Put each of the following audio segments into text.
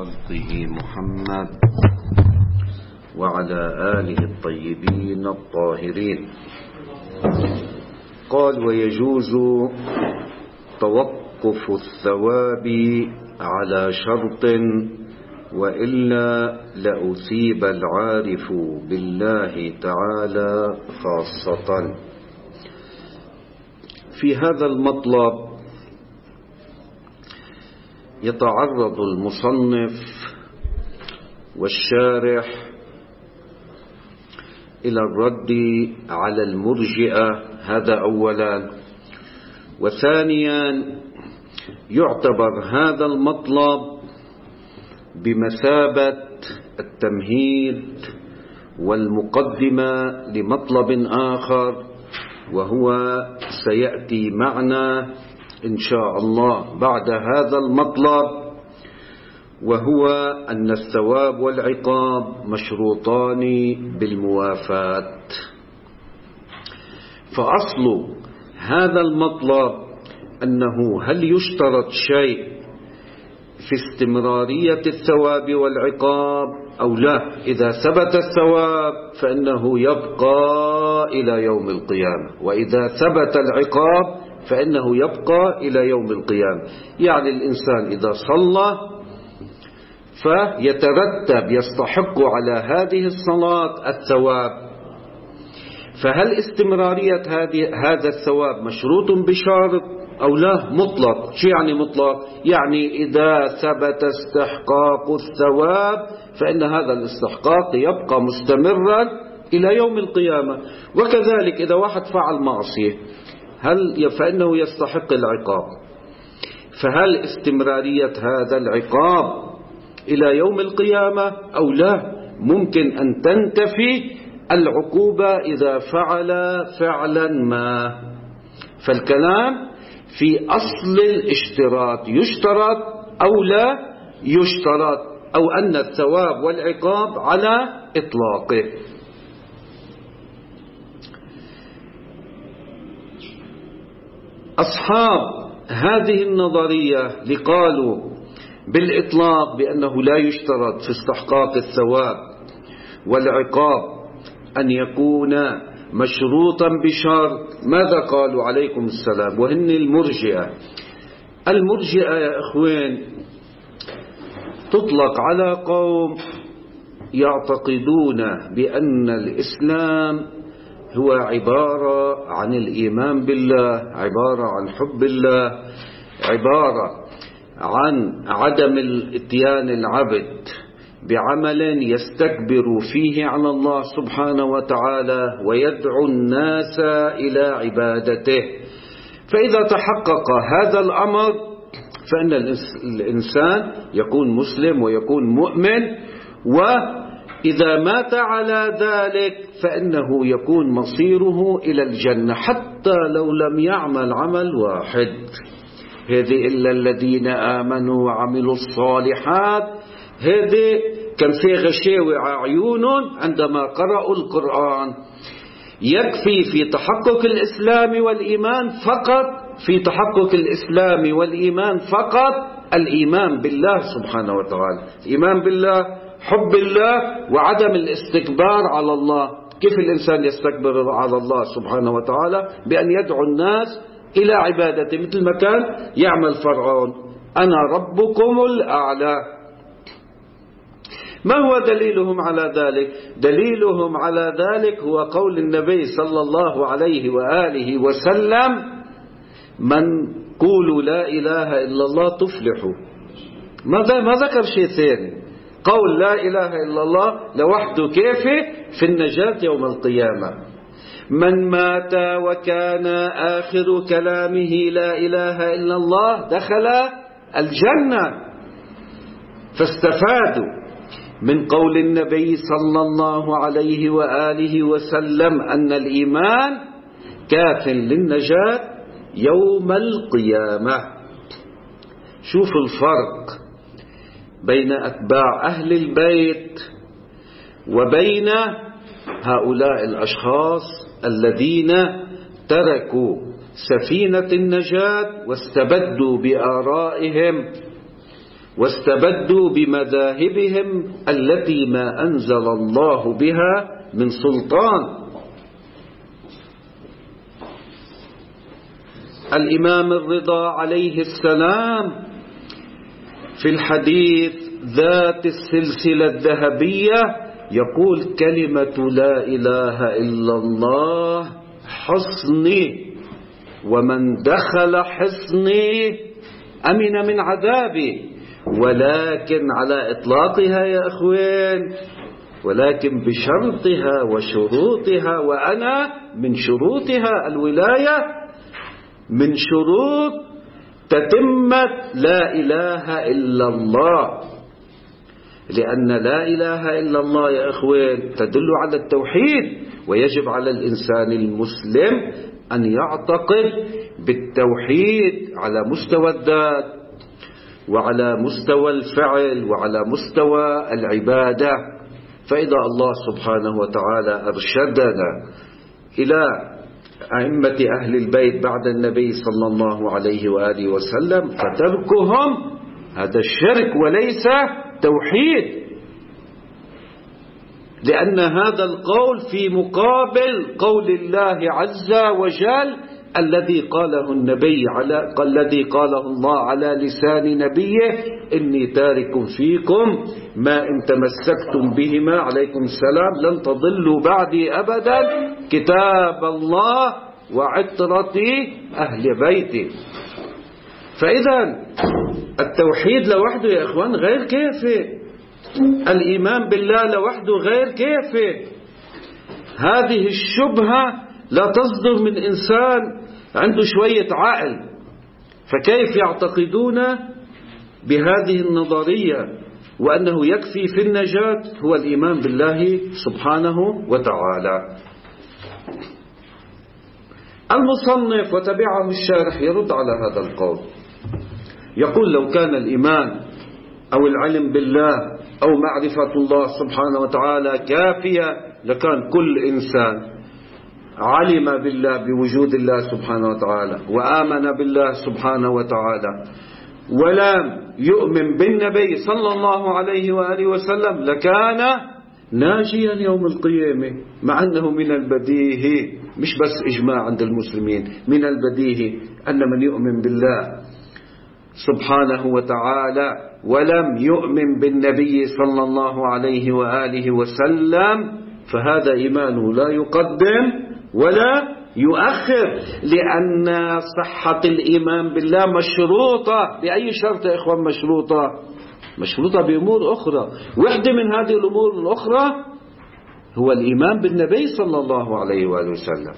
خلقه محمد وعلى آله الطيبين الطاهرين. قال: ويجوز توقف الثواب على شرط وإلا لأثيب العارف بالله تعالى خاصة. في هذا المطلب يتعرض المصنف والشارح إلى الرد على المرجئة، هذا أولا. وثانيا يعتبر هذا المطلب بمثابة التمهيد والمقدمة لمطلب آخر، وهو سيأتي معنا إن شاء الله بعد هذا المطلب، وهو أن الثواب والعقاب مشروطان بالموافاة. فأصل هذا المطلب أنه هل يشترط شيء في استمرارية الثواب والعقاب أو لا؟ إذا ثبت الثواب فإنه يبقى إلى يوم القيامة، وإذا ثبت العقاب فإنه يبقى إلى يوم القيامة. يعني الإنسان إذا صلى فيترتب يستحق على هذه الصلاة الثواب، فهل استمرارية هذا الثواب مشروط بشرط أو لا؟ مطلق. شو يعني مطلق؟ يعني إذا ثبت استحقاق الثواب فإن هذا الاستحقاق يبقى مستمرا إلى يوم القيامة. وكذلك إذا واحد فعل معصية فإنه يستحق العقاب، فهل استمرارية هذا العقاب إلى يوم القيامة أو لا؟ ممكن أن تنتفي العقوبة إذا فعل فعلا ما. فالكلام في أصل الاشتراط، يشترط أو لا يشترط، أو أن الثواب والعقاب على إطلاقه. أصحاب هذه النظرية لقالوا بالإطلاق بأنه لا يشترط في استحقاق الثواب والعقاب أن يكون مشروطا بشرط. ماذا قالوا؟ عليكم السلام. وهن المرجئة. المرجئة يا إخوان تطلق على قوم يعتقدون بأن الإسلام هو عبارة عن الإيمان بالله، عبارة عن حب الله، عبارة عن عدم الاتيان العبد بعمل يستكبر فيه على الله سبحانه وتعالى ويدعو الناس إلى عبادته. فإذا تحقق هذا الأمر فإن الإنسان يكون مسلم ويكون مؤمن، وإذا مات على ذلك فإنه يكون مصيره إلى الجنة حتى لو لم يعمل عمل واحد. هذه إلا الذين آمنوا وعملوا الصالحات، هذه كان في غشاوة عيون عندما قرأوا القرآن. يكفي في تحقق الإسلام والإيمان فقط، في تحقق الإسلام والإيمان فقط الإيمان بالله سبحانه وتعالى، الإيمان بالله، حب الله، وعدم الاستكبار على الله. كيف الإنسان يستكبر على الله سبحانه وتعالى؟ بأن يدعو الناس إلى عبادته، مثل ما كان يعمل فرعون: أنا ربكم الأعلى. ما هو دليلهم على ذلك؟ دليلهم على ذلك هو قول النبي صلى الله عليه وآله وسلم: من قولوا لا إله إلا الله تفلحوا. ما ذكر شيء ثاني. قول لا إله إلا الله لوحده كافي في النجاة يوم القيامة. من مات وكان آخر كلامه لا إله إلا الله دخل الجنة. فاستفادوا من قول النبي صلى الله عليه وآله وسلم أن الإيمان كاف للنجاة يوم القيامة. شوف الفرق بين أتباع أهل البيت وبين هؤلاء الأشخاص الذين تركوا سفينة النجاة واستبدوا بآرائهم واستبدوا بمذاهبهم التي ما أنزل الله بها من سلطان. الإمام الرضا عليه السلام في الحديث ذات السلسلة الذهبية يقول: كلمة لا إله إلا الله حصني، ومن دخل حصني أمن من عذابي. ولكن على إطلاقها يا أخوين، ولكن بشرطها وشروطها، وأنا من شروطها الولاية، من شروط تتمة لا إله إلا الله. لأن لا إله إلا الله يا أخوين تدل على التوحيد، ويجب على الإنسان المسلم أن يعتقد بالتوحيد على مستوى الذات، وعلى مستوى الفعل، وعلى مستوى العبادة. فإذا الله سبحانه وتعالى أرشدنا إلى أئمة أهل البيت بعد النبي صلى الله عليه وآله وسلم، فتركهم هذا الشرك وليس توحيد، لأن هذا القول في مقابل قول الله عز وجل الذي قاله الذي قاله الله على لسان نبيه: إني تارك فيكم ما إن تمسكتم بهما، عليكم السلام، لن تضلوا بعدي أبدا، كتاب الله وعترتي أهل بيتي. فإذا التوحيد لوحده يا إخوان غير كافي، الإيمان بالله لوحده غير كافي. هذه الشبهة لا تصدر من إنسان عنده شوية عقل. فكيف يعتقدون بهذه النظرية وأنه يكفي في النجاة هو الإيمان بالله سبحانه وتعالى؟ المصنف وتبعه الشارح يرد على هذا القول، يقول: لو كان الإيمان أو العلم بالله أو معرفة الله سبحانه وتعالى كافية لكان كل إنسان علم بالله بوجود الله سبحانه وتعالى وآمن بالله سبحانه وتعالى ولم يؤمن بالنبي صلى الله عليه وآله وسلم لكان ناجيا يوم القيامة. مع أنه من البديهي، مش بس إجماع عند المسلمين، من البديهي أن من يؤمن بالله سبحانه وتعالى ولم يؤمن بالنبي صلى الله عليه وآله وسلم فهذا إيمانه لا يقدم ولا يؤخر، لأن صحة الإيمان بالله مشروطة بأي شرط يا إخوان؟ مشروطة بأمور أخرى. واحدة من هذه الأمور الأخرى هو الإيمان بالنبي صلى الله عليه وآله وسلم.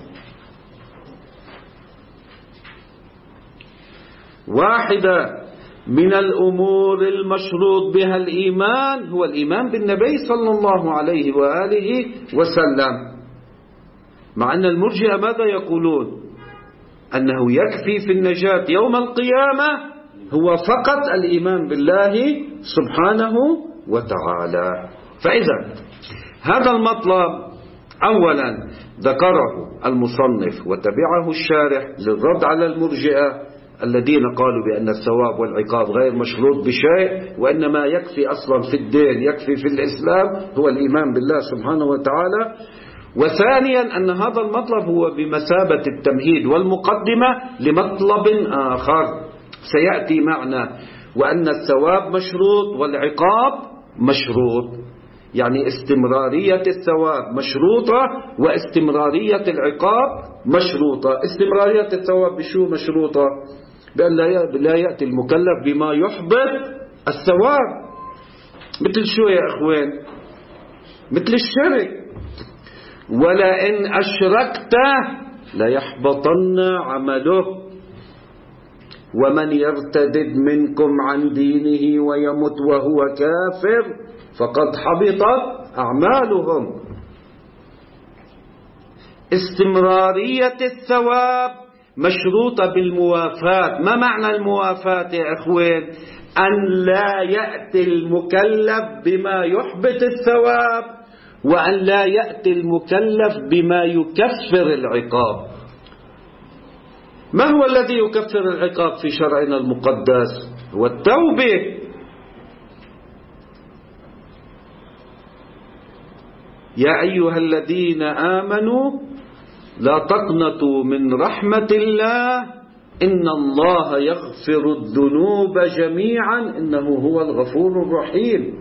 واحدة من الأمور المشروط بها الإيمان هو الإيمان بالنبي صلى الله عليه وآله وسلم. مع أن المرجئة ماذا يقولون؟ أنه يكفي في النجاة يوم القيامة هو فقط الإيمان بالله سبحانه وتعالى. فإذا هذا المطلب أولا ذكره المصنف وتبعه الشارح للرد على المرجئة الذين قالوا بأن الثواب والعقاب غير مشروط بشيء، وإنما يكفي أصلا في الدين، يكفي في الإسلام هو الإيمان بالله سبحانه وتعالى. وثانيا أن هذا المطلب هو بمثابة التمهيد والمقدمة لمطلب آخر سيأتي معنا، وأن الثواب مشروط والعقاب مشروط، يعني استمرارية الثواب مشروطة واستمرارية العقاب مشروطة. استمرارية الثواب بشو مشروطة؟ بأن لا يأتي المكلف بما يحبط الثواب. مثل شو يا أخوان؟ مثل الشرك: ولئن أشركت ليحبطن عمله ومن يرتدد منكم عن دينه ويمت وهو كافر فقد حبطت أعمالهم. استمرارية الثواب مشروطة بالموافاة. ما معنى الموافاة يا أخوان؟ أن لا يأتي المكلف بما يحبط الثواب، وأن لا يأتي المكلف بما يكفر العقاب. ما هو الذي يكفر العقاب في شرعنا المقدس؟ هو التوبة. يا أيها الذين آمنوا لا تقنطوا من رحمة الله إن الله يغفر الذنوب جميعا إنه هو الغفور الرحيم.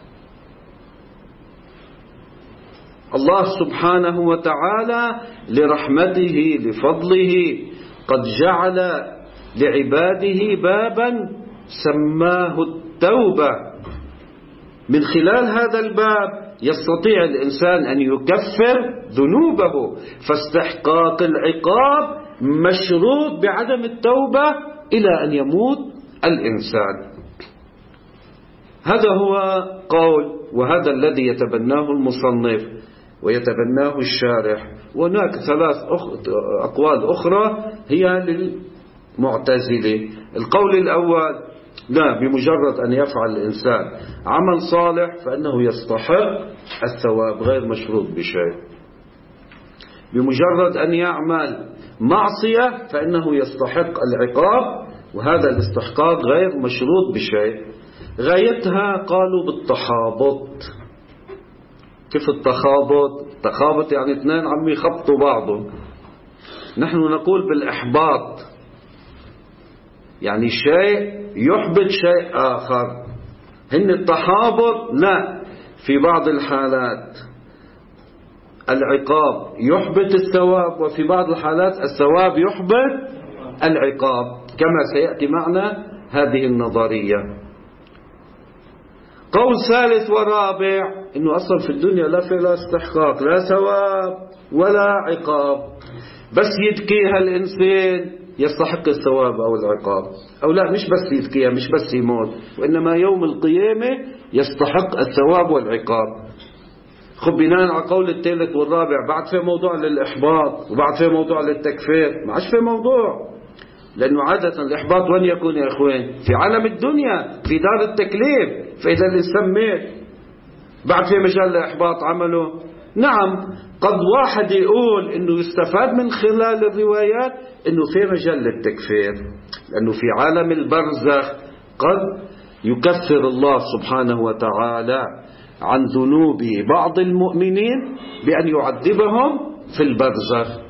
الله سبحانه وتعالى لرحمته لفضله قد جعل لعباده بابا سماه التوبة. من خلال هذا الباب يستطيع الإنسان أن يكفر ذنوبه، فاستحقاق العقاب مشروط بعدم التوبة إلى أن يموت الإنسان. هذا هو قول، وهذا الذي يتبناه المصنف ويتبناه الشارح. وهناك ثلاث أقوال أخرى هي للمعتزلة. القول الأول: لا، بمجرد أن يفعل الإنسان عمل صالح فإنه يستحق الثواب غير مشروط بشيء. بمجرد أن يعمل معصية فإنه يستحق العقاب، وهذا الاستحقاق غير مشروط بشيء. غايتها قالوا بالتخابط. كيف التخابط؟ التخابط يعني اثنين عم يخبطوا بعضهم. نحن نقول بالإحباط، يعني شيء يحبط شيء آخر. هن التخابط لا، في بعض الحالات العقاب يحبط الثواب، وفي بعض الحالات الثواب يحبط العقاب، كما سيأتي معنا هذه النظرية. قول ثالث ورابع إنه أصلا في الدنيا لا في لا استحقاق لا ثواب ولا عقاب، بس يتكيها الإنسان يستحق الثواب أو العقاب، أو لا، مش بس يتكيها، مش بس يموت، وإنما يوم القيامة يستحق الثواب والعقاب. خب بناء على قول الثالث والرابع بعد في موضوع للإحباط وبعد في موضوع للتكفير، ما عادش في موضوع، لأنه عادة الإحباط وين يكون يا إخوان؟ في عالم الدنيا، في دار التكليف. فإذا اللي سميت بعد في مجال لإحباط عمله، نعم قد واحد يقول إنه يستفاد من خلال الروايات إنه في مجال للتكفير، لأنه في عالم البرزخ قد يكفر الله سبحانه وتعالى عن ذنوب بعض المؤمنين بأن يعذبهم في البرزخ،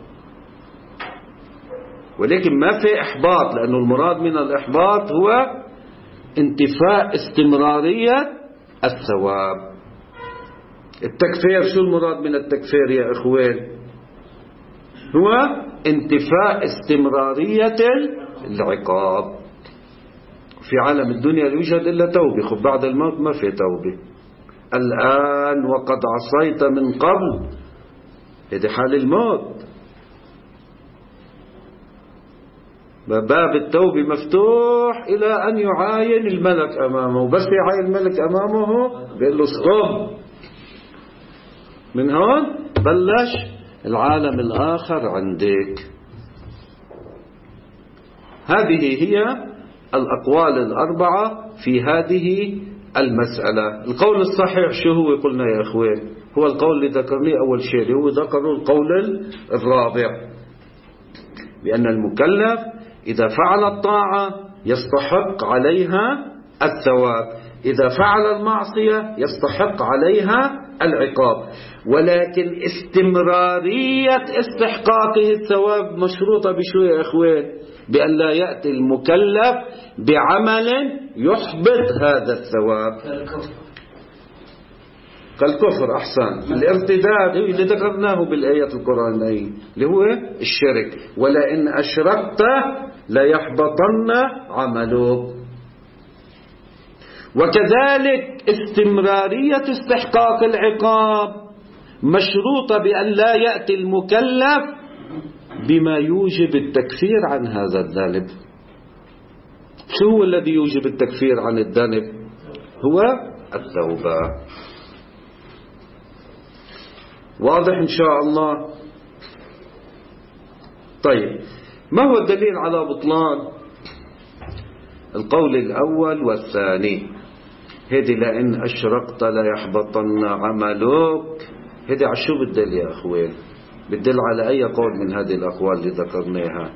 ولكن ما في إحباط، لأنه المراد من الإحباط هو انتفاء استمرارية الثواب. التكفير، شو المراد من التكفير يا إخوان؟ هو انتفاء استمرارية العقاب. في عالم الدنيا لا يوجد إلا توبة، خب بعد الموت ما في توبة. الآن وقد عصيت من قبل، هذه حال الموت. باب التوبة مفتوح إلى أن يعاين الملك أمامه، بس يعاين الملك أمامه بيقول له ستوب. من هون بلش العالم الآخر عندك. هذه هي الأقوال الأربعة في هذه المسألة. القول الصحيح شو هو؟ قلنا يا إخوان هو القول اللي ذكرناه أول شيء، هو ذكروا القول الرابع، بأن المكلف إذا فعل الطاعة يستحق عليها الثواب، إذا فعل المعصية يستحق عليها العقاب، ولكن استمرارية استحقاقه الثواب مشروطة بشو يا إخوان؟ بأن لا يأتي المكلف بعمل يحبط هذا الثواب. كالكفر. أحسن. الارتداد اللي ذكرناه بالآيات القرآنية اللي هو الشرك، ولئن أشركت ليحبطن عملك. وكذلك استمرارية استحقاق العقاب مشروطة بأن لا يأتي المكلف بما يوجب التكفير عن هذا الذنب. شو هو الذي يوجب التكفير عن الذنب؟ هو التوبة. واضح إن شاء الله؟ طيب، ما هو الدليل على بطلان القول الأول والثاني؟ هذه لئن أشركت ليحبطن عملك، هذه على شو بتدل يا أخوان؟ بتدل على أي قول من هذه الأقوال اللي ذكرناها؟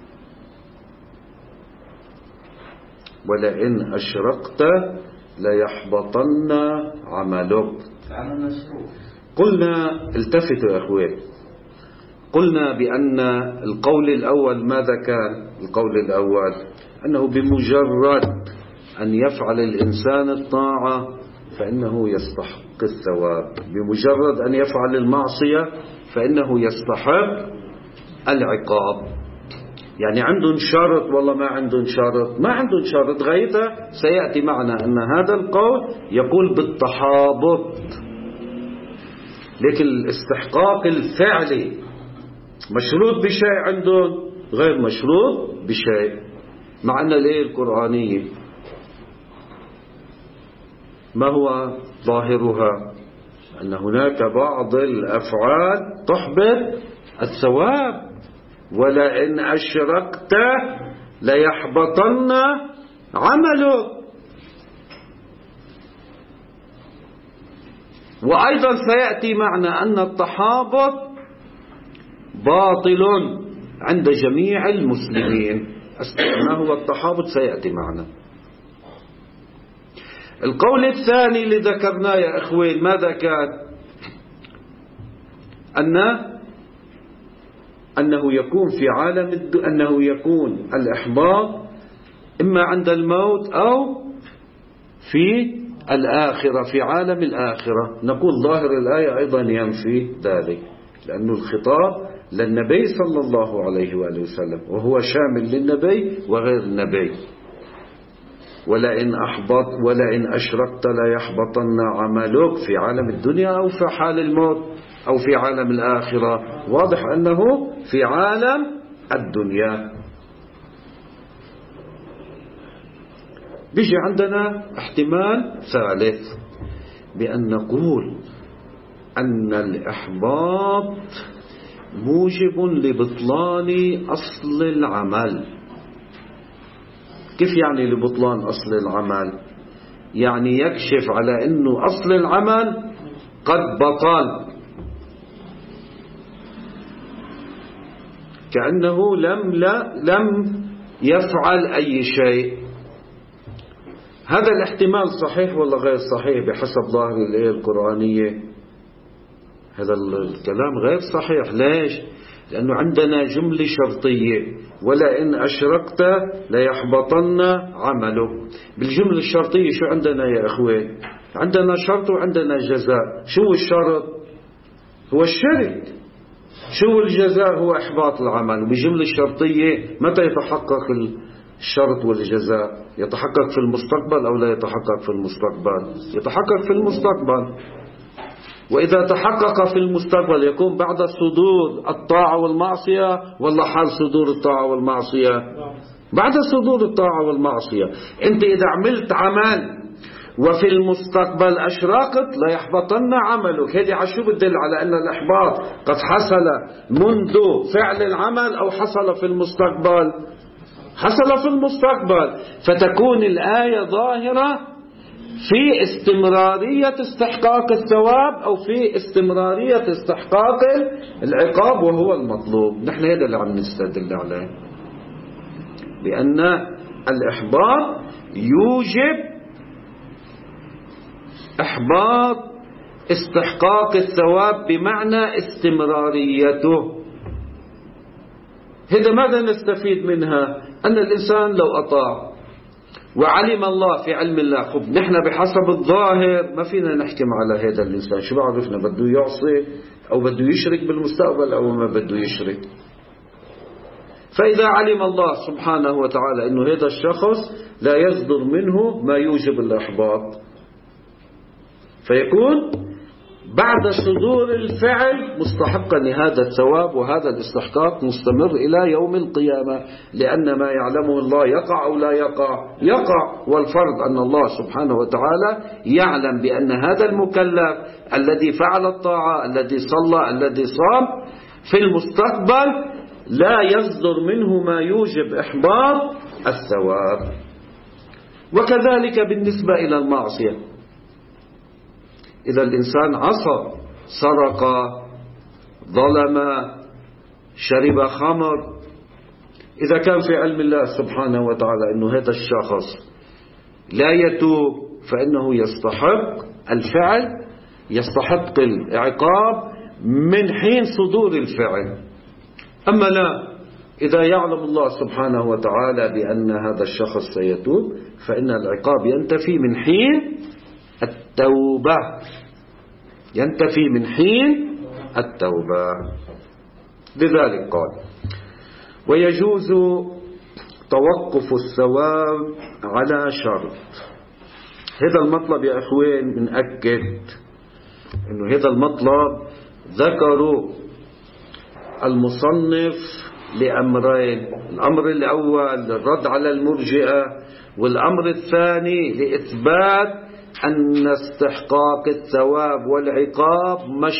ولئن أشركت ليحبطن عملك، قلنا التفتوا يا أخوان، قلنا بأن القول الأول ماذا كان؟ القول الأول أنه بمجرد أن يفعل الإنسان الطاعة فإنه يستحق الثواب، بمجرد أن يفعل المعصية فإنه يستحق العقاب. يعني عندهم شرط والله ما عندهم شرط؟ ما عندهم شرط. غايته سيأتي معنا أن هذا القول يقول بالتحابط، لكن الاستحقاق الفعلي مشروط بشيء عندهم غير مشروط بشيء. مع أن الآية القرآنية ما هو ظاهرها؟ أن هناك بعض الأفعال تحبط الثواب، ولئن أشركت ليحبطن عملك. وأيضا سيأتي معنا أن التحابط باطل عند جميع المسلمين. ما هو التحابط سيأتي معنا. القول الثاني اللي ذكرناه يا إخوين ماذا كان؟ أنه يكون في عالم أنه يكون الإحباط إما عند الموت أو في الآخرة، في عالم الآخرة. نقول ظاهر الآية أيضا ينفي ذلك، لأن الخطاب للنبي صلى الله عليه وآله وسلم، وهو شامل للنبي وغير النبي. ولئن أشركت ليحبطن عملك في عالم الدنيا أو في حال الموت أو في عالم الآخرة. واضح أنه في عالم الدنيا. بيجي عندنا احتمال ثالث، بأن نقول أن الإحباط موجب لبطلان أصل العمل. كيف يعني لبطلان أصل العمل؟ يعني يكشف على أنه أصل العمل قد بطل، كأنه لم يفعل أي شيء. هذا الاحتمال صحيح ولا غير صحيح بحسب ظاهر الآية القرآنية؟ هذا الكلام غير صحيح. ليش؟ لأنه عندنا جملة شرطية، ولئن أشركت ليحبطن عملك. بالجملة الشرطية شو عندنا يا أخوان؟ عندنا شرط وعندنا جزاء. شو الشرط؟ هو الشرك. شو الجزاء؟ هو إحباط العمل. وبالجملة الشرطية متى يتحقق الشرط والجزاء؟ يتحقق في المستقبل أو لا يتحقق في المستقبل؟ يتحقق في المستقبل. وإذا تحقق في المستقبل يكون بعد صدور الطاعة والمعصية ولا حال صدور الطاعة والمعصية؟ بعد صدور الطاعة والمعصية. أنت إذا عملت عمل وفي المستقبل أشركت ليحبطن عملك، هذه عشو بتدل على أن الإحباط قد حصل منذ فعل العمل أو حصل في المستقبل؟ حصل في المستقبل. فتكون الآية ظاهرة في استمرارية استحقاق الثواب أو في استمرارية استحقاق العقاب، وهو المطلوب. نحن هذا اللي عم نستدل عليه، لأن الإحباط يوجب إحباط استحقاق الثواب بمعنى استمراريته. هذا ماذا نستفيد منها؟ أن الإنسان لو أطاع وعلم الله في علم الله، خب نحن بحسب الظاهر ما فينا نحكم على هذا الإنسان. شو بعرفنا بده يعصي أو بده يشرك بالمستقبل أو ما بده يشرك. فإذا علم الله سبحانه وتعالى أنه هذا الشخص لا يصدر منه ما يوجب الإحباط، فيكون بعد صدور الفعل مستحقا لهذا الثواب، وهذا الاستحقاق مستمر إلى يوم القيامة، لأن ما يعلمه الله يقع أو لا يقع. والفرض أن الله سبحانه وتعالى يعلم بأن هذا المكلف الذي فعل الطاعة، الذي صلى، الذي صام، في المستقبل لا يصدر منه ما يوجب إحباط الثواب. وكذلك بالنسبة إلى المعصية، إذا الإنسان عصى، سرق، ظلم، شرب خمر، إذا كان في علم الله سبحانه وتعالى أنه هذا الشخص لا يتوب فإنه يستحق الفعل، يستحق العقاب من حين صدور الفعل. أما لا، إذا يعلم الله سبحانه وتعالى بأن هذا الشخص سيتوب فإن العقاب ينتفي من حين التوبة، ينتفي من حين التوبة. لذلك قال: ويجوز توقف الثواب على شرط. هذا المطلب يا أخوين بنأكد إنه هذا المطلب ذكروا المصنف لأمرين: الأمر الأول للرد على المرجئة، والأمر الثاني لإثبات أن استحقاق الثواب والعقاب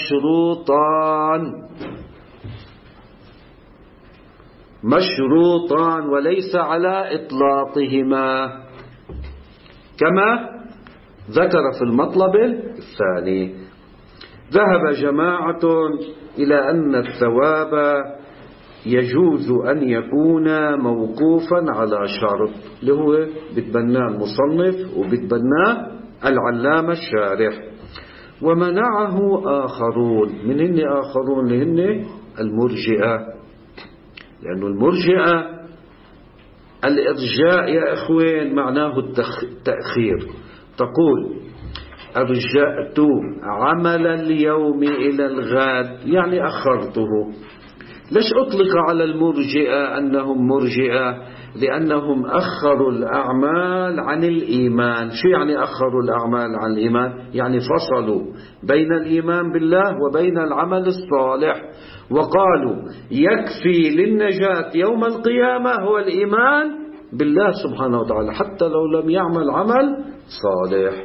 مشروطان وليس على إطلاقهما، كما ذكر في المطلب الثاني. ذهب جماعة إلى أن الثواب يجوز أن يكون موقوفا على شرط، اللي هو بتبناه المصنف وبتبناه العلامة الشارح. ومنعه آخرون. من هن آخرون؟ لهن المرجئة، لأن المرجئة الإرجاء يا أخوين معناه التأخير. تقول: أرجأت عمل اليوم إلى الغد، يعني أخرته. ليش أطلق على المرجئة أنهم مرجئة؟ لأنهم أخروا الأعمال عن الإيمان. شو يعني أخروا الأعمال عن الإيمان؟ يعني فصلوا بين الإيمان بالله وبين العمل الصالح، وقالوا يكفي للنجاة يوم القيامة هو الإيمان بالله سبحانه وتعالى حتى لو لم يعمل عمل صالح.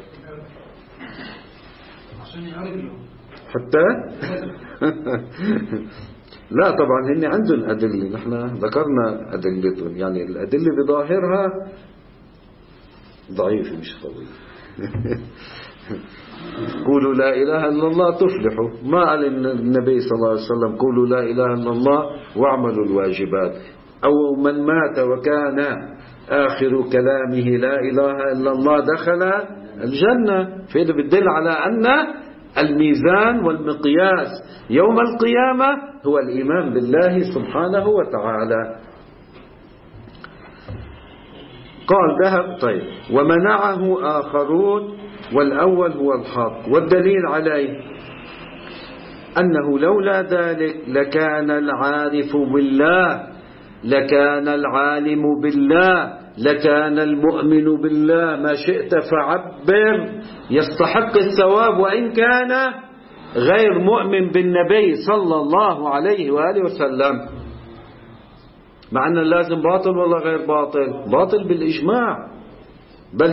حتى لا طبعا هن عندهم أدلة، نحن ذكرنا أدلتهم، يعني الأدلة بظاهرها ضعيفة مش قوية. قولوا لا إله إلا الله تفلحوا، ما قال النبي صلى الله عليه وسلم قولوا لا إله إلا الله واعملوا الواجبات، أو من مات وكان آخر كلامه لا إله إلا الله دخل الجنة. فإذا بتدل على أن الميزان والمقياس يوم القيامة هو الإيمان بالله سبحانه وتعالى. قال ذهب طيب ومنعه آخرون، والأول هو الحق، والدليل عليه أنه لولا ذلك لكان العارف بالله، لكان العالم بالله، لكان المؤمن بالله، ما شئت فعبر، يستحق الثواب وإن كان غير مؤمن بالنبي صلى الله عليه وآله وسلم. مع أن اللازم باطل ولا غير باطل؟ باطل بالإجماع، بل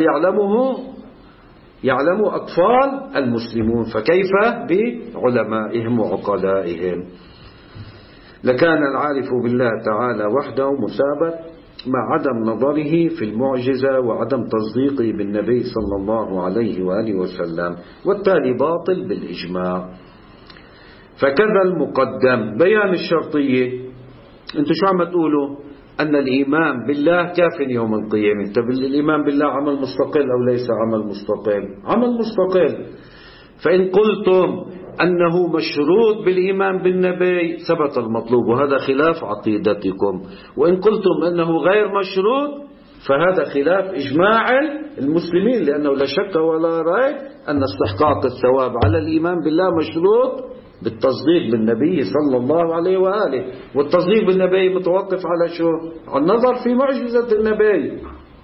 يعلم أطفال المسلمون، فكيف بعلمائهم وعقلائهم. لكان العارف بالله تعالى وحده مثابت مع عدم نظره في المعجزة وعدم تصديقه بالنبي صلى الله عليه وآله وسلم، والتالي باطل بالإجماع. فكذا المقدم بيان الشرطية. انتوا شو عم تقولوا؟ أن الإيمان بالله كاف يوم القيامة. طب الإيمان بالله عمل مستقل أو ليس عمل مستقل؟ عمل مستقل. فإن قلتم أنه مشروط بالإيمان بالنبي ثبت المطلوب، وهذا خلاف عقيدتكم. وإن قلتم أنه غير مشروط فهذا خلاف إجماع المسلمين، لأنه لا شك ولا ريب أن استحقاق الثواب على الإيمان بالله مشروط بالتصديق بالنبي صلى الله عليه وآله. والتصديق بالنبي متوقف على شو؟ على النظر في معجزة النبي.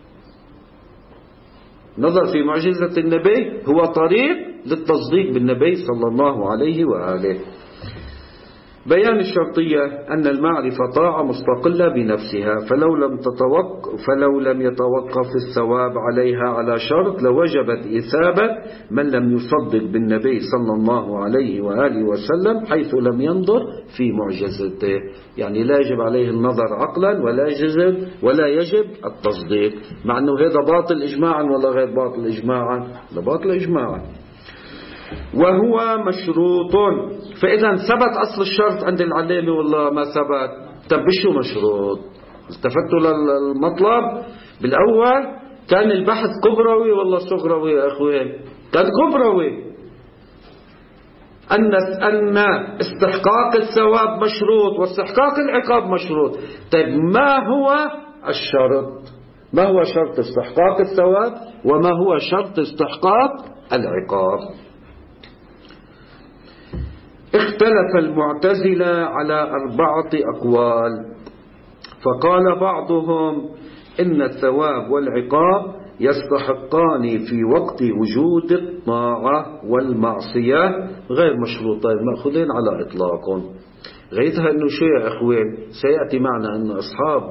نظر في معجزة النبي هو طريق للتصديق بالنبي صلى الله عليه وآله. بيان الشرطية أن المعرفة طاعة مستقلة بنفسها، فلو لم يتوقف الثواب عليها على شرط لوجبت إثابة من لم يصدق بالنبي صلى الله عليه وآله وسلم حيث لم ينظر في معجزته. يعني لا يجب عليه النظر عقلا ولا يجب التصديق، مع أنه هذا باطل إجماعا ولا غير باطل إجماعا؟ باطل إجماعا. وهو مشروط. فإذا ثبت أصل الشرط عند العلامة والله ما ثبت. طب شو مشروط؟ التفتوا للمطلب بالأول كان البحث كبروي والله صغروي يا أخوين؟ كان كبروي. أن استحقاق الثواب مشروط واستحقاق العقاب مشروط. طيب ما هو الشرط؟ ما هو شرط استحقاق الثواب وما هو شرط استحقاق العقاب؟ اختلف المعتزلة على 4 أقوال، فقال بعضهم إن الثواب والعقاب يستحقان في وقت وجود الطاعة والمعصية غير مشروطين مأخوذين على إطلاقهم. غيرها أنه شو يا أخوين سيأتي معنا أن أصحاب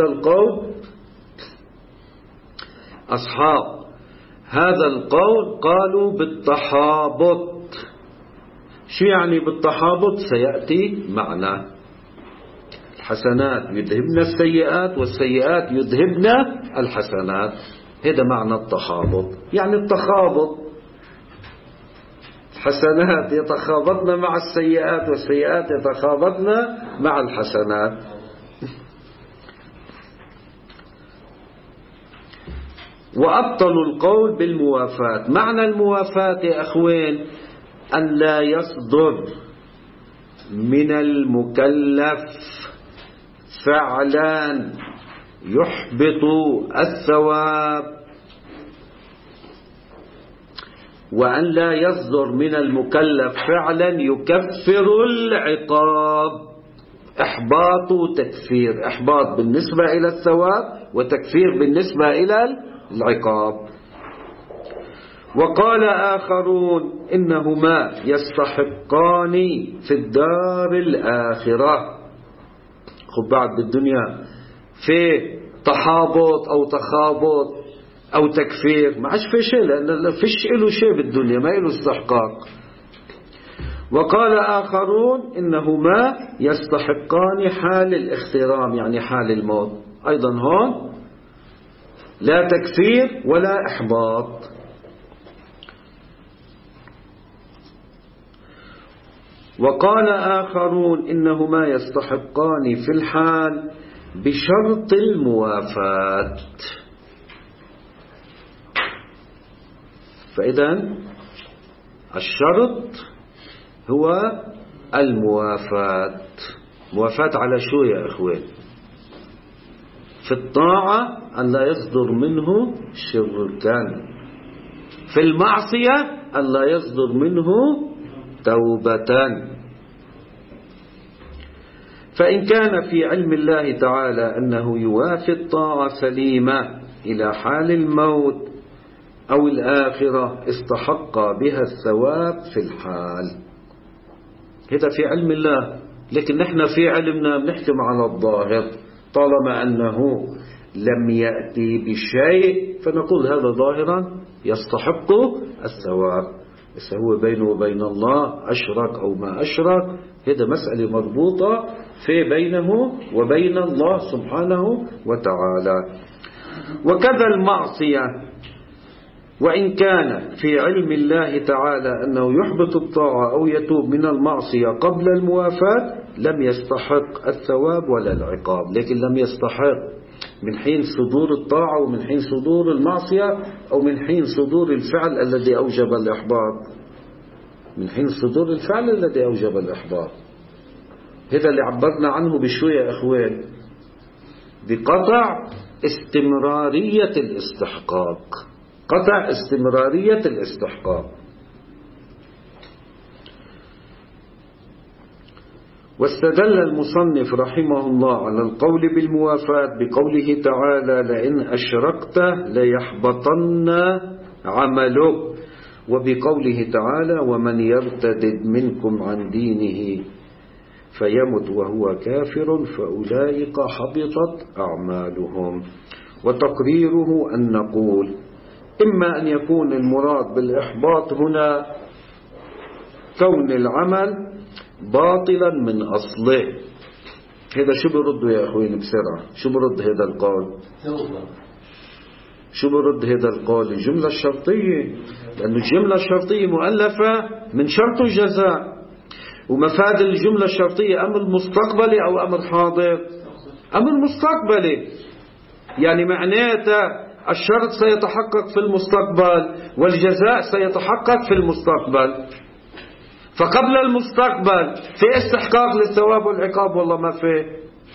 هذا القول قالوا بالتحابط. شو يعني بالتحابط؟ سيأتي معنا. الحسنات يذهبن السيئات والسيئات يذهبن الحسنات، هذا معنى التخابط. يعني التخابط، الحسنات يتخابطن مع السيئات والسيئات يتخابطن مع الحسنات. وأبطلوا القول بالموافاة. معنى الموافاة يا أخوين أن لا يصدر من المكلف فعلا يحبط الثواب، وأن لا يصدر من المكلف فعلا يكفر العقاب. إحباط وتكفير، إحباط بالنسبة إلى الثواب وتكفير بالنسبة إلى العقاب. وقال آخرون إنهما يستحقان في الدار الآخرة. خب بعد بالدنيا في تحابط أو تخابط أو تكفير ما عادش في شيء، لأن فيش له شيء بالدنيا، ما له استحقاق. وقال آخرون إنهما يستحقان حال الاخترام، يعني حال الموت. أيضا هون لا تكفير ولا إحباط. وقال آخرون إنهما يستحقان في الحال بشرط الموافاة. فإذا الشرط هو الموافاة. موافاة على شو يا أخوان؟ في الطاعة أن لا يصدر منه شركا، في المعصية أن لا يصدر منه توبة. فإن كان في علم الله تعالى أنه يوافي الطاعة سليمة إلى حال الموت أو الآخرة استحق بها الثواب في الحال. هذا في علم الله، لكن نحن في علمنا بنحكم على الظاهر. طالما أنه لم يأتي بشيء فنقول هذا ظاهرا يستحق الثواب. بس هو بينه وبين الله أشرك أو ما أشرك، هذا مسألة مربوطة في بينه وبين الله سبحانه وتعالى. وكذا المعصية، وإن كان في علم الله تعالى أنه يحبط الطاعة أو يتوب من المعصية قبل الموافاة لم يستحق الثواب ولا العقاب، لكن لم يستحق من حين صدور الطاعة ومن حين صدور المعصية أو من حين صدور الفعل الذي أوجب الإحباط. من حين صدور الفعل الذي أوجب الإحباط. هذا اللي عبرنا عنه بشوية أخوان، بقطع استمرارية الاستحقاق. قطع استمرارية الاستحقاق. واستدل المصنف رحمه الله على القول بالموافاة بقوله تعالى لئن أشركت ليحبطن عملك، وبقوله تعالى ومن يرتد منكم عن دينه فيمت وهو كافر فأولئك حبطت أعمالهم. وتقريره أن نقول إما أن يكون المراد بالإحباط هنا كون العمل باطلا من أصله. هذا شو برد يا أخوين بسرعة؟ شو برد هذا القول؟ شو برد هذا القول؟ الجملة الشرطية، لأن الجملة الشرطية مؤلفة من شرط الجزاء. ومفاد الجملة الشرطية أمر مستقبلي أو أمر حاضر؟ أمر مستقبلي، يعني معناته الشرط سيتحقق في المستقبل والجزاء سيتحقق في المستقبل. فقبل المستقبل في استحقاق للثواب والعقاب والله ما في؟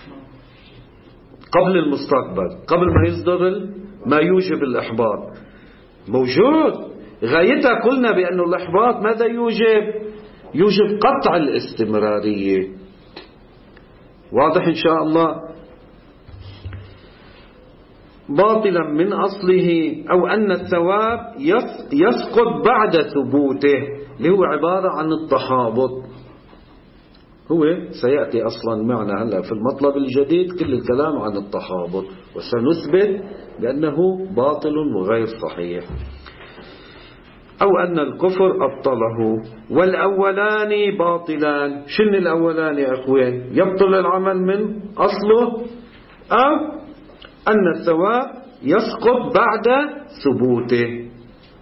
قبل المستقبل، قبل ما يصدر ما يوجب الإحباط موجود. غايتها قلنا بأن الإحباط ماذا يوجب قطع الاستمرارية. واضح إن شاء الله. باطلا من أصله، أو أن الثواب يسقط بعد ثبوته، اللي هو عبارة عن التحابط. هو سيأتي أصلا معنا هلا في المطلب الجديد كل الكلام عن التحابط، وسنثبت بأنه باطل وغير صحيح. أو أن الكفر أبطله. والأولان باطلان. شن الأولان يا أخوين؟ يبطل العمل من أصله، أو أن الثواب يسقط بعد ثبوته.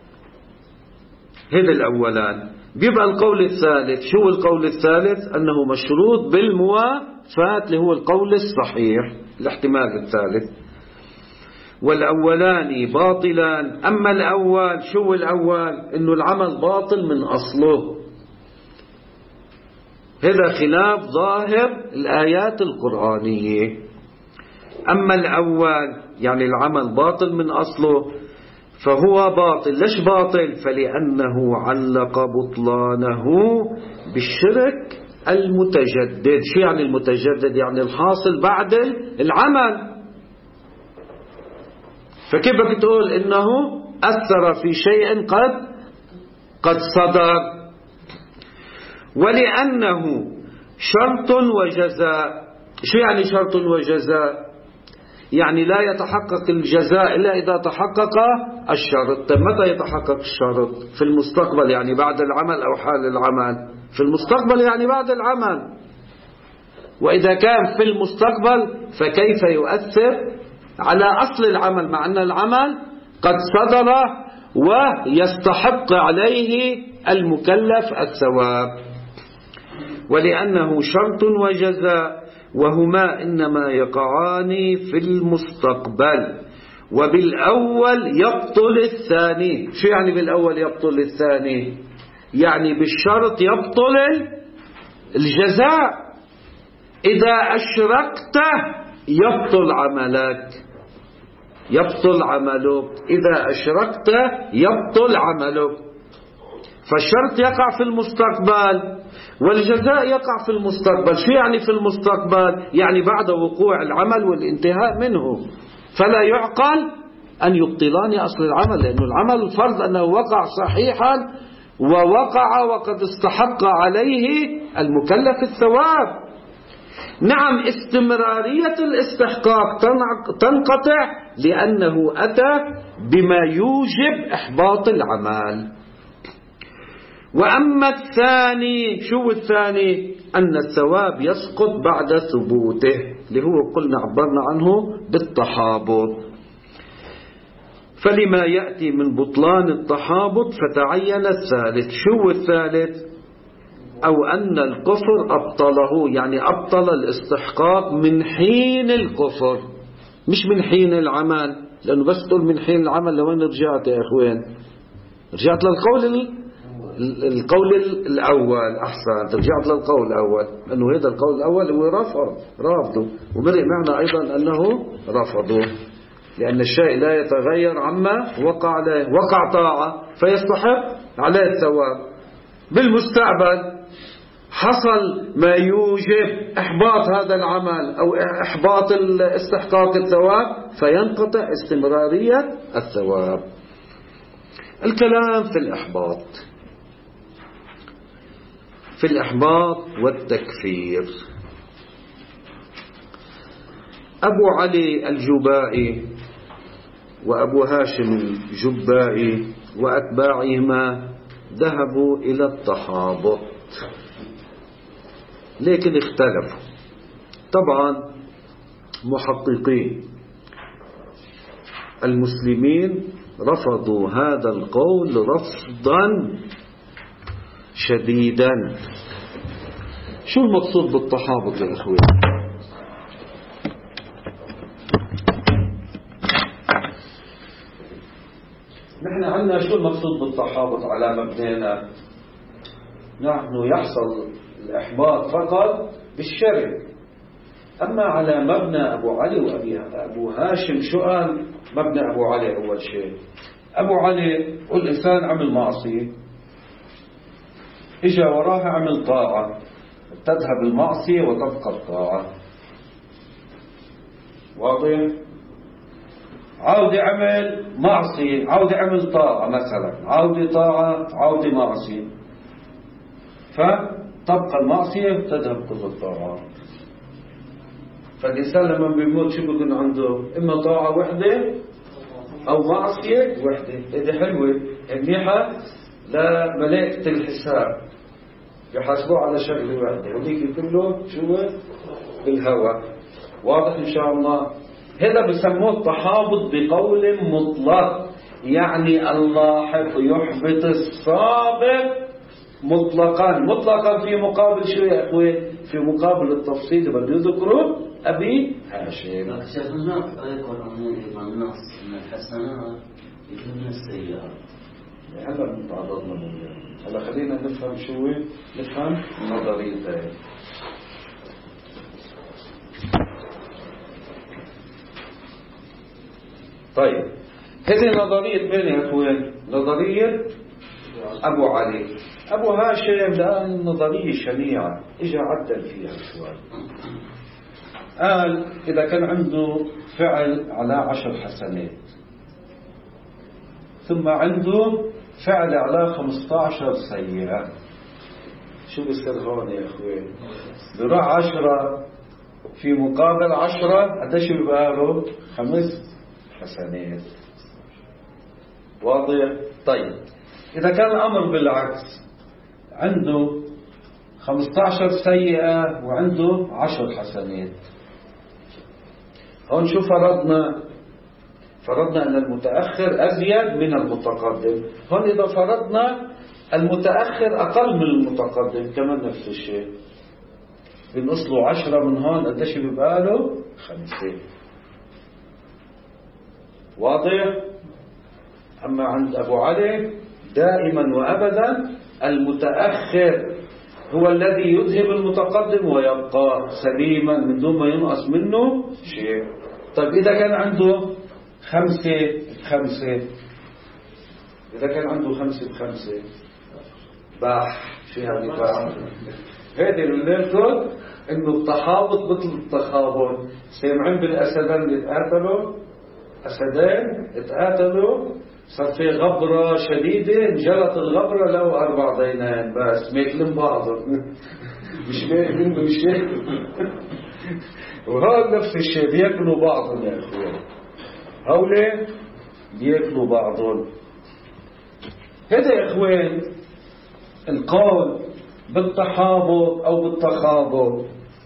هذا الأولان. بيبقى القول الثالث. شو القول الثالث؟ أنه مشروط بالموافاة، اللي هو القول الصحيح، الاحتمال الثالث. والأولان باطلان. أما الأول، شو الأول؟ إنه العمل باطل من أصله. هذا خلاف ظاهر الآيات القرآنية. أما الأول يعني العمل باطل من أصله فهو باطل. ليش باطل؟ فلأنه علق بطلانه بالشرك المتجدد. شو يعني المتجدد؟ يعني الحاصل بعد العمل. فكيف بدك تقول إنه أثر في شيء قد صدر؟ ولأنه شرط وجزاء. شو يعني شرط وجزاء؟ يعني لا يتحقق الجزاء إلا إذا تحقق الشرط. طيب متى يتحقق الشرط؟ في المستقبل، يعني بعد العمل أو حال العمل؟ في المستقبل يعني بعد العمل. وإذا كان في المستقبل فكيف يؤثر على أصل العمل، مع أن العمل قد صدر ويستحق عليه المكلف الثواب. ولأنه شرط وجزاء، وهما إنما يقعان في المستقبل، وبالأول يبطل الثاني. شو يعني بالأول يبطل الثاني؟ يعني بالشرط يبطل الجزاء. إذا أشركت يبطل عملك، يبطل عملك. إذا أشركت يبطل عملك. فالشرط يقع في المستقبل والجزاء يقع في المستقبل. شو يعني في المستقبل؟ يعني بعد وقوع العمل والانتهاء منه. فلا يعقل أن يبطلان أصل العمل، لأن العمل الفرض أنه وقع صحيحا ووقع وقد استحق عليه المكلف الثواب. نعم، استمرارية الاستحقاق تنقطع لأنه أتى بما يوجب إحباط العمل. وأما الثاني، شو الثاني؟ أن الثواب يسقط بعد ثبوته، اللي هو قلنا عبرنا عنه بالتحابط. فلما يأتي من بطلان التحابط فتعين الثالث. شو الثالث؟ أو أن الكفر أبطله، يعني أبطل الاستحقاق من حين الكفر، مش من حين العمل. لأنه بس تقول من حين العمل، لوين رجعت يا أخوين؟ رجعت القول الأول. أحسن، رجعت للقول الأول، لأنه هذا القول الأول هو رافضه، ومرئ معنا أيضا أنه رفضه، لأن الشيء لا يتغير عما وقع عليه. وقع طاعة فيستحق عليه الثواب. بالمستقبل حصل ما يوجب إحباط هذا العمل أو إحباط استحقاق الثواب، فينقطع استمرارية الثواب. الكلام في الإحباط والتكفير. أبو علي الجبائي وأبو هاشم الجبائي وأتباعهما ذهبوا إلى التحابط، لكن اختلفوا. طبعا محققين المسلمين رفضوا هذا القول رفضا شديدا. شو المقصود بالتحابط يا أخوي؟ نحن عندنا شو المقصود بالتحابط على مبنينا؟ نحن يحصل الإحباط فقط بالشرك. أما على مبنى أبو علي وأبو هاشم، شو قال مبنى أبو علي؟ أول شيء أبو علي والإنسان عمل معصية، إجا وراها عمل طاعة، تذهب المعصية وتبقى الطاعة. واضح؟ عودة عمل معصية، عودة عمل طاعة مثلا، عودة طاعة، عودة معصية، فتبقى المعصية وتذهب كل الطاعة. فالإنسان لما بيموت شو بيكون عنده؟ إما طاعة وحدة أو معصية وحدة. هذه حلوة منيحة لملائكة الحساب، يحاسبوه على شغلة واحدة، وليك كله شو بالهوى. واضح إن شاء الله؟ هذا بسموه التحابط بقول مطلق، يعني الله يحبط السابق مطلقا. مطلقا في مقابل شو يا أخوي؟ في مقابل التفصيل بده يذكره أبي هاشم. لكن شيخنا يقول عن النص من الحسنات يكون من السيئات. هلا تعرضنا منه. هلا خلينا نفهم شو، نفهم نظريته. طيب هذه نظرية مين يا أخوان؟ نظرية أبو علي. أبو هاشم لأن نظرية شنيعة، إجا عدل فيها شوي. قال إذا كان عنده فعل على 10 حسنات، ثم عنده فعل على 15 سيئة، شو بيصير هون يا أخوان؟ بروح 10 في مقابل 10 قديش بيبقى له؟ 5 حسنات. واضح؟ طيب إذا كان الأمر بالعكس، عنده 15 سيئة وعنده 10 حسنات، هون شو فرضنا؟ فرضنا أن المتأخر أزيد من المتقدم. هون إذا فرضنا المتأخر أقل من المتقدم كمان نفس الشيء، بنقص له 10 من هون قديش بيبقى له؟ 5. واضح؟ أما عند أبو علي دائما وأبدا المتأخر هو الذي يذهب المتقدم ويبقى سليما من دون ما ينقص منه شيء. طيب إذا كان عنده 5 ب5، إذا كان عنده 5 ب5 باح، شو هذه باح؟ هذه اللي نقول إنه التحابط مثل التخابط. سامعين بالأسدين اللي تقاتلوا؟ أسدين اتقاتلوا، صار في غبرة شديدة، انجلت الغبرة له 4 دينان بس ماكلين بعضهم. مش ماكلين مش وهذا نفس الشيء، بياكلوا بعضهم يا اخوان، هؤلاء بياكلوا بعضهم. هذا يا اخوان القول بالتحابط او بالتخابط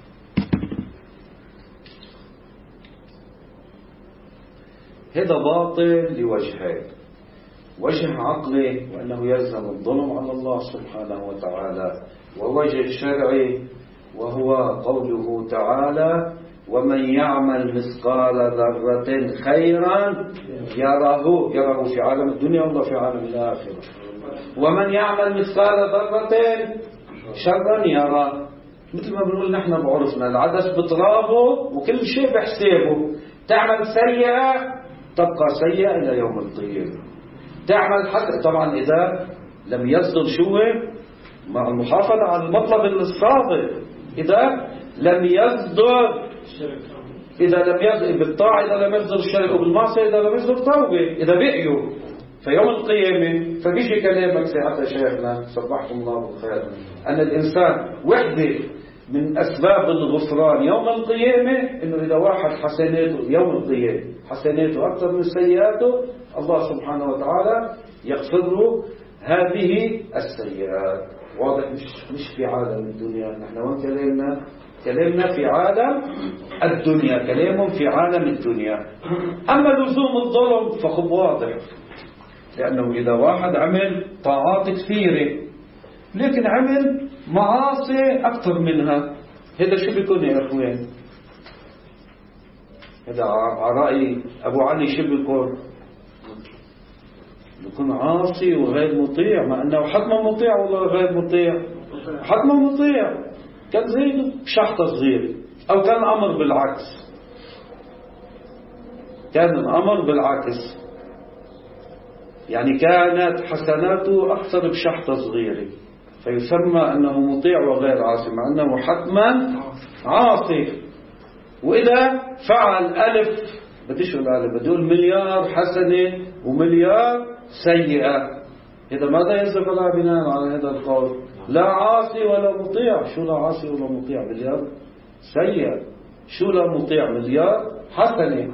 هذا باطل لوجهين: وجه عقلي وأنه يلزم الظلم على الله سبحانه وتعالى، ووجه شرعي وهو قوله تعالى: ومن يعمل مثقال ذرة خيرا يره في عالم الدنيا ولا في عالم الآخرة، ومن يعمل مثقال ذرة شرا يره. مثل ما بنقول نحن بعرفنا العدس بترابه وكل شيء بحسابه. تعمل سيئة تبقى سيئة إلى يوم القيامة. تعمل حتى طبعا إذا لم يصدر شوه مع المحافظة على المطلب الصادق، إذا لم يصدر بالطاعة، إذا لم يصدر الشرك، وبالمعصية إذا لم يصدر توبة، إذا بقيوا فيوم القيامة. فبيجي كلامك حتى شيخنا صبحكم الله بالخير أن الإنسان وحده من أسباب الغفران يوم القيامة إنه إذا واحد حسناته يوم القيامة حسناته أكثر من سيئاته، الله سبحانه وتعالى يغفر له هذه السيئات. واضح؟ مش في عالم الدنيا. نحن وين كلامنا في عالم الدنيا، كلامهم في عالم الدنيا. أما لزوم الظلم فخب واضح، لأنه إذا واحد عمل طاعات كثيرة لكن عمل معاصي أكثر منها، هذا شو بيكون يا أخوان؟ هذا على رأي أبو علي شو بيكون عاصي وغير مطيع، مع أنه حتما مطيع ولا غير مطيع. حتما مطيع. كان زيد شحطة صغير، أو كان أمر بالعكس، كان الأمر بالعكس، يعني كانت حسناته أكثر بشحطة صغيرة، فيسمى أنه مطيع وغير عاصي، مع أنه حتما عاصي. وإذا فعل ألف، بديش الألف، بدول مليار حسنة ومليار سيئة، إذا ماذا يجب على بناء على هذا القول؟ لا عاصي ولا مطيع. شو لا عاصي ولا مطيع؟ مليار سيئة. شو لا مطيع؟ مليار حسنة.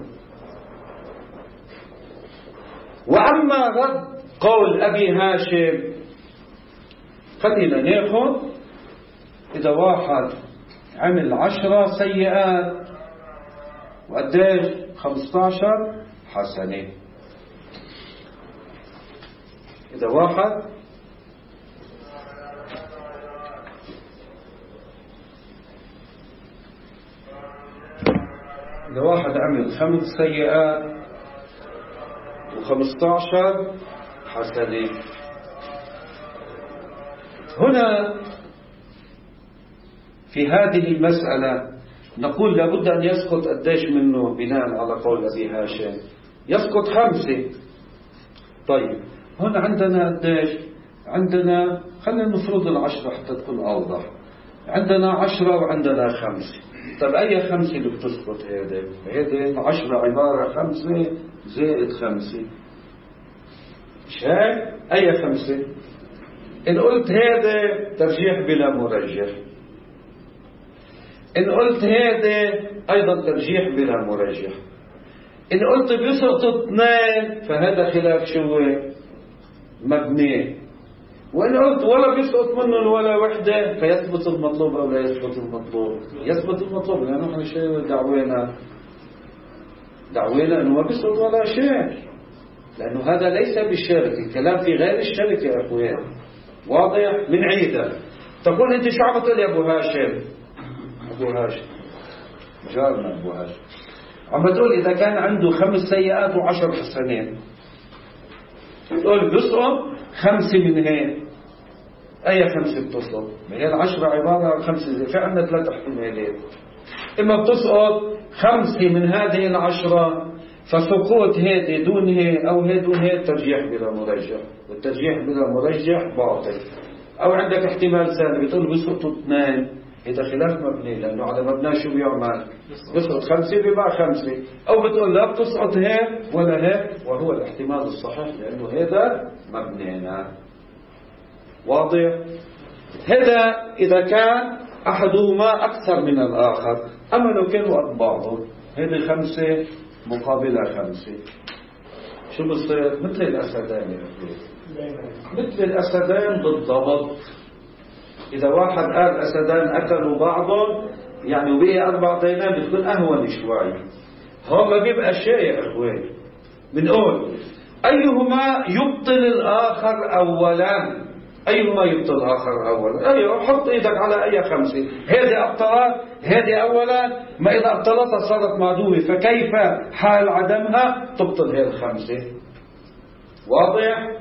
وأما رد قول أبي هاشم، خلينا ناخذ إذا واحد عمل 10 سيئات وقديش 15 حسنة. إذا واحد عمل 5 سيئات و15 حسنة، هنا في هذه المسألة نقول لابد أن يسقط قديش منه بناء على قول أبي هاشم؟ يسقط 5. طيب هنا عندنا قديش؟ عندنا، خلينا نفرض 10 حتى تكون أوضح. عندنا 10 وعندنا 5. طيب أي 5 اللي بتسقط؟ هذه 10 عبارة 5 زائد 5، مش هيك؟ أي 5؟ إن قلت هذا ترجيح بلا مرجح، إن قلت هذا أيضا ترجيح بلا مرجح، إن قلت بيسقط 2 فهذا خلاف شو؟ مبني. وإن قلت ولا بيسقط منهم ولا وحدة فيثبت المطلوب أو لا يثبت المطلوب؟ يثبت المطلوب، لأنه نحن شيء دعوينا أنه ما بيسقط ولا شيء، لأنه هذا ليس بالشرك، الكلام في غير الشرك يا أخوان. واضح؟ من عيدة تقول أنت شو عم بتقول يا أبو هاشم؟ أبو هاشم جارنا أبو هاشم عم بتقول إذا كان عنده 5 سيئات و10 حسنات، تقول بيسقط 5 من هيك. أي 5 بتسقط؟ هي 10 عبارة 5 في عندنا 3 احتمالات. إما بتسقط 5 من هذه 10 فسقوط هذه دون هي أو هي دون هي ترجيح بلا مرجح، والترجيح بلا مرجح باطل. أو عندك احتمال ثاني بتقول بيسقطوا 2، إذا خلاف مبني، لأنه على مبنى شو بيعمل؟ بيسقط 5 بيبقى 5. أو بتقول لا بتسقط هيك ولا هيك، وهو الاحتمال الصحيح لأنه هذا مبنينا. واضح؟ هذا إذا كان أحدهما أكثر من الآخر. أما لو كانوا قد بعضهم، هذه 5 مقابلة 5، شو بصير؟ مثل الأسدان يا أخوي، مثل الأسدان بالضبط. إذا واحد قال أسدان أكلوا بعضهم يعني وبقي 4 دينار بتكون أهون شوي. هو ما بيبقى شيء يا أخوي. بنقول أيهما يبطل الآخر أولا؟ أيهما يبطل الآخر أولا؟ أيوة، حط إيدك على أي 5. هذه أبطلت، هذه أولا. ما إذا أبطلتها صارت معدومة، فكيف حال عدمها؟ تبطل هذه 5. واضح؟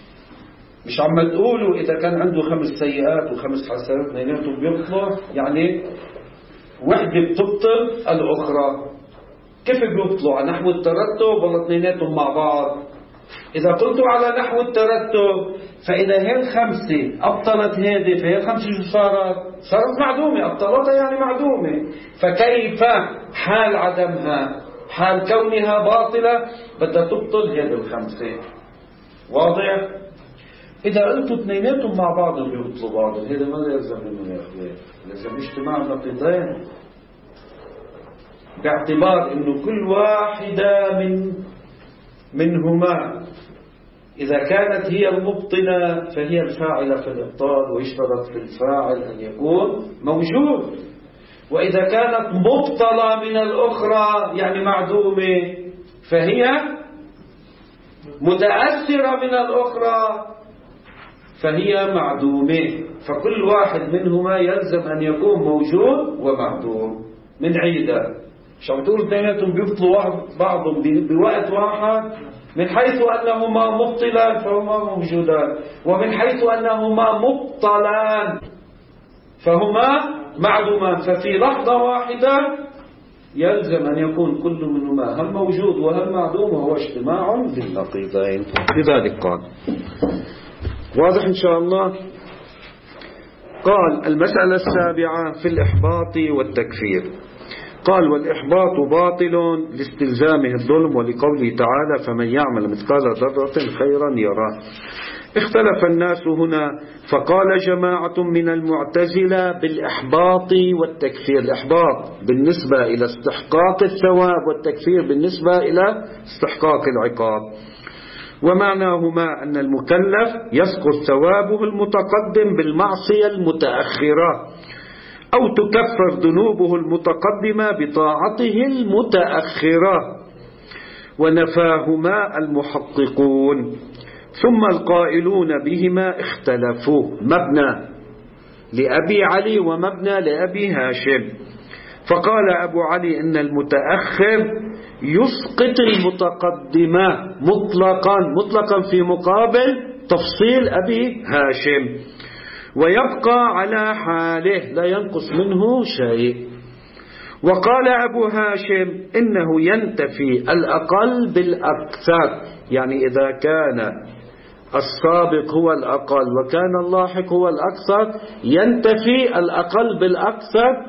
مش عم تقولوا إذا كان عنده 5 سيئات و5 حسنات اثنيناتهم بيبطلوا، يعني وحدة بتبطل الأخرى. كيف بيبطلوا؟ على نحو الترتب ولا اثنيناتهم مع بعض؟ إذا قلتوا على نحو الترتب فإذا هي 5 أبطلت هذه فهي 5 شو صارت؟ صارت معدومة. أبطلتها يعني معدومة. فكيف حال عدمها؟ حال كونها باطلة بدها تبطل هذه 5. واضح؟ إذا قلتوا اثنيناتهم مع بعض بيبطلوا بعض، هذا ماذا يلزم منه يا أخوان؟ لازم اجتماع النقيضين، باعتبار إنه كل واحدة منهما إذا كانت هي المبطلة فهي الفاعلة في الإبطال، ويشترط في الفاعل أن يكون موجود. وإذا كانت مبطلة من الأخرى يعني معدومة فهي متأثرة من الأخرى فهي معدومة. فكل واحد منهما يلزم أن يكون موجود ومعدوم. من عيدة مش عم تقول اثنيناتهم بيبطلوا بعضهم بوقت واحد، من حيث أنهما مبطلان فهما موجودان، ومن حيث أنهما مبطلان فهما معدومان، ففي لحظة واحدة يلزم أن يكون كل منهما هم موجود وهم معدوم، وهو اجتماع للنقيضين. لذلك قال، واضح إن شاء الله. قال المسألة السابعة في الإحباط والتكفير. قال والإحباط باطل لاستلزامه الظلم، ولقوله تعالى فمن يعمل مثقال ذرة خيرا يراه. اختلف الناس هنا، فقال جماعة من المعتزلة بالإحباط والتكفير، الإحباط بالنسبة إلى استحقاق الثواب، والتكفير بالنسبة إلى استحقاق العقاب. ومعناهما أن المكلف يسقط ثوابه المتقدم بالمعصية المتأخرة، أو تكفر ذنوبه المتقدمة بطاعته المتأخرة. ونفاهما المحققون. ثم القائلون بهما اختلفوا، مبنى لأبي علي ومبنى لأبي هاشم. فقال أبو علي إن المتأخر يسقط المتقدمة مطلقا في مقابل تفصيل أبي هاشم، ويبقى على حاله لا ينقص منه شيء. وقال أبو هاشم إنه ينتفي الأقل بالأكثر، يعني إذا كان السابق هو الأقل وكان اللاحق هو الأكثر، ينتفي الأقل بالأكثر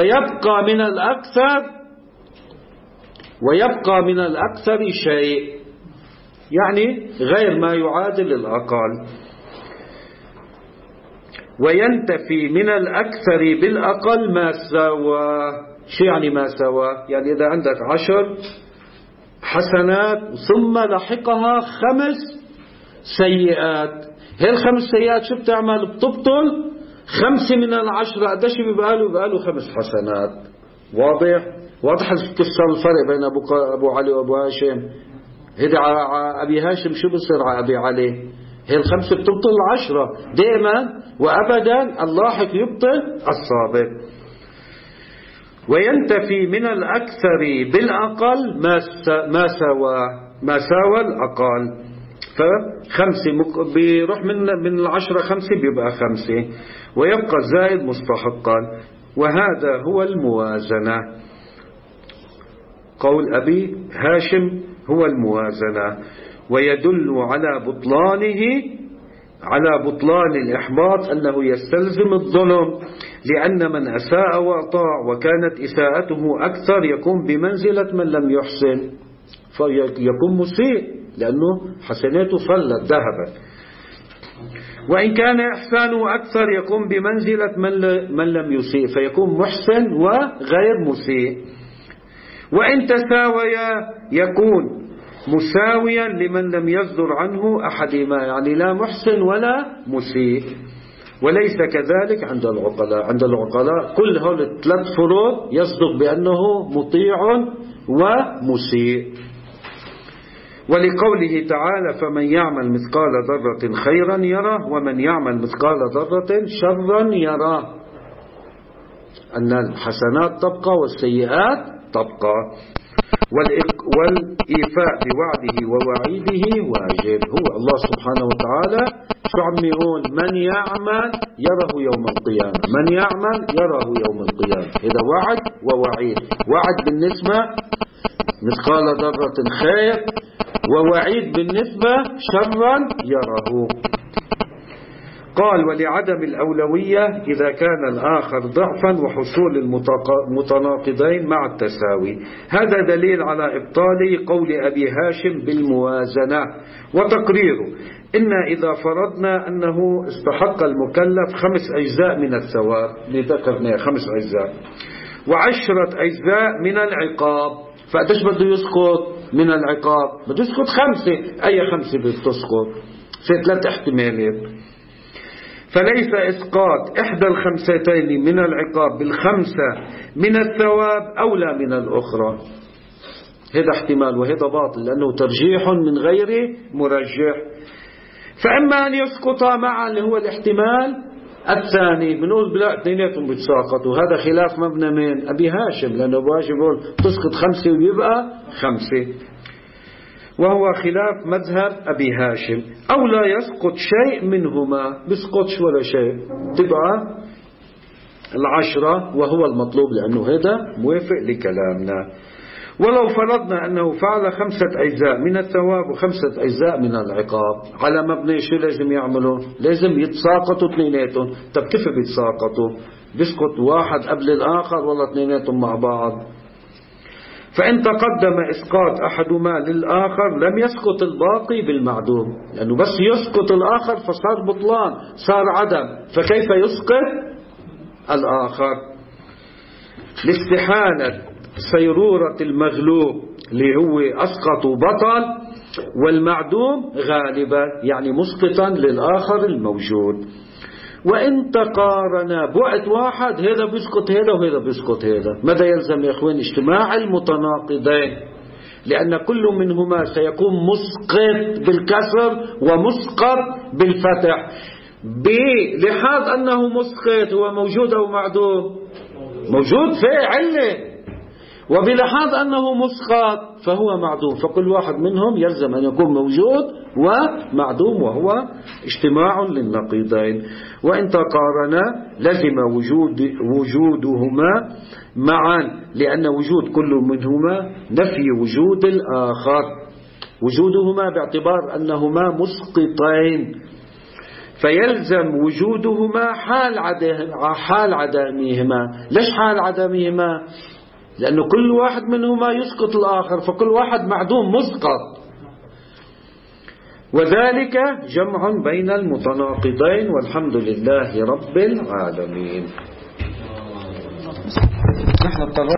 ويبقى من الأكثر شيء، يعني غير ما يعادل الأقل. وينتفي من الأكثر بالأقل ما سوى. شو يعني ما سوى؟ يعني إذا عندك 10 حسنات ثم لحقها 5 سيئات، هل 5 سيئات شو بتعمل؟ بتبطل 5 من 10. قديش بيبقى له 5 حسنات. واضح كيف صار الفرق بين أبو علي وأبو هاشم. هدي على أبي هاشم شو بصير على أبي علي؟ هي 5 بتبطل 10 دائما وأبدا، اللاحق يبطل السابق. وينتفي من الأكثر بالأقل ما سوى الأقل. ف5 بيروح من 10 5 بيبقى 5، ويبقى الزائد مستحقا. وهذا هو الموازنة. قول أبي هاشم هو الموازنة. ويدل على بطلان الإحباط أنه يستلزم الظلم، لأن من أساء وأطاع وكانت إساءته أكثر يكون بمنزلة من لم يحسن، فيكون مسيء لأنه حسناته فلت ذهبت. وإن كان إحسانه أكثر يكون بمنزلة من لم يسيء، فيكون محسن وغير مسيء. وإن تساويا يكون مساويا لمن لم يصدر عنه أحدهما، يعني لا محسن ولا مسيء. وليس كذلك عند العقلاء كل هؤلاء 3 فروض يصدق بأنه مطيع ومسيء. ولقوله تعالى فمن يعمل مثقال ذرة خيرا يره ومن يعمل مثقال ذرة شرا يره، أن الحسنات تبقى والسيئات تبقى. والإيفاء بوعده ووعيده واجب. هو الله سبحانه وتعالى شو عم يقول؟ من يعمل يره يوم القيامة، من يعمل يره يوم القيامة. إذا وعد ووعيد، وعد بالنسبة مثقال ذرة خير، ووعيد بالنسبة شرا يره. قال ولعدم الأولوية إذا كان الآخر ضعفا وحصول المتناقضين مع التساوي. هذا دليل على إبطال قول أبي هاشم بالموازنة. وتقريره إن إذا فرضنا أنه استحق المكلف 5 أجزاء من الثواب، لذكرنا 5 أجزاء، و10 أجزاء من العقاب، فقديش بده يسقط من العقاب؟ بده يسقط 5. أي 5 بتسقط؟ في 3 احتمالات. فليس إسقاط إحدى الخمستين من العقاب بال5 من الثواب أولى من الأخرى. هذا احتمال وهذا باطل، لأنه ترجيح من غير مرجح. فأما أن يسقطا معا اللي هو الاحتمال الثاني، بنقول بلا اثنيناتهم بتساقطوا. هذا خلاف مبنى من أبي هاشم، لأنه أبو هاشم يقول تسقط 5 ويبقى 5، وهو خلاف مذهب أبي هاشم. أو لا يسقط شيء منهما، بيسقطش ولا شيء، تبقى 10 وهو المطلوب، لأنه هذا موافق لكلامنا. ولو فرضنا أنه فعل 5 أجزاء من الثواب و5 أجزاء من العقاب، على مبنى شو لازم يعملوا؟ لازم يتساقطوا اثنيناتهم. طب كيف بيتساقطوا؟ بيسقط واحد قبل الآخر ولا اثنيناتهم مع بعض؟ فإن تقدم إسقاط أحدهما للآخر لم يسقط الباقي بالمعدوم، لأنه بس يسقط الآخر فصار بطلان، صار عدم، فكيف يسقط الآخر؟ لاستحالة سيرورة المغلوب اللي هو أسقط بطل، والمعدوم غالبا يعني مسقطا للآخر الموجود. وإن تقارنا بوقت واحد، هذا بيسقط هذا وهذا بيسقط هذا، ماذا يلزم يا إخوان؟ اجتماع المتناقضين، لأن كل منهما سيكون مسقط بالكسر ومسقط بالفتح. بلحاظ أنه مسقط هو موجود أو معدوم؟ موجود، في علة. وبلحاظ أنه مسقط فهو معدوم، فكل واحد منهم يلزم أن يكون موجود ومعدوم، وهو اجتماع للنقيضين. وإن تقارنا لزم وجودهما معا، لأن وجود كل منهما نفي وجود الآخر، وجودهما باعتبار أنهما مسقطين، فيلزم وجودهما حال عدمهما. ليش حال عدمهما؟ لأنه كل واحد منهما يسقط الآخر، فكل واحد معدوم مسقط، وذلك جمع بين المتناقضين. والحمد لله رب العالمين.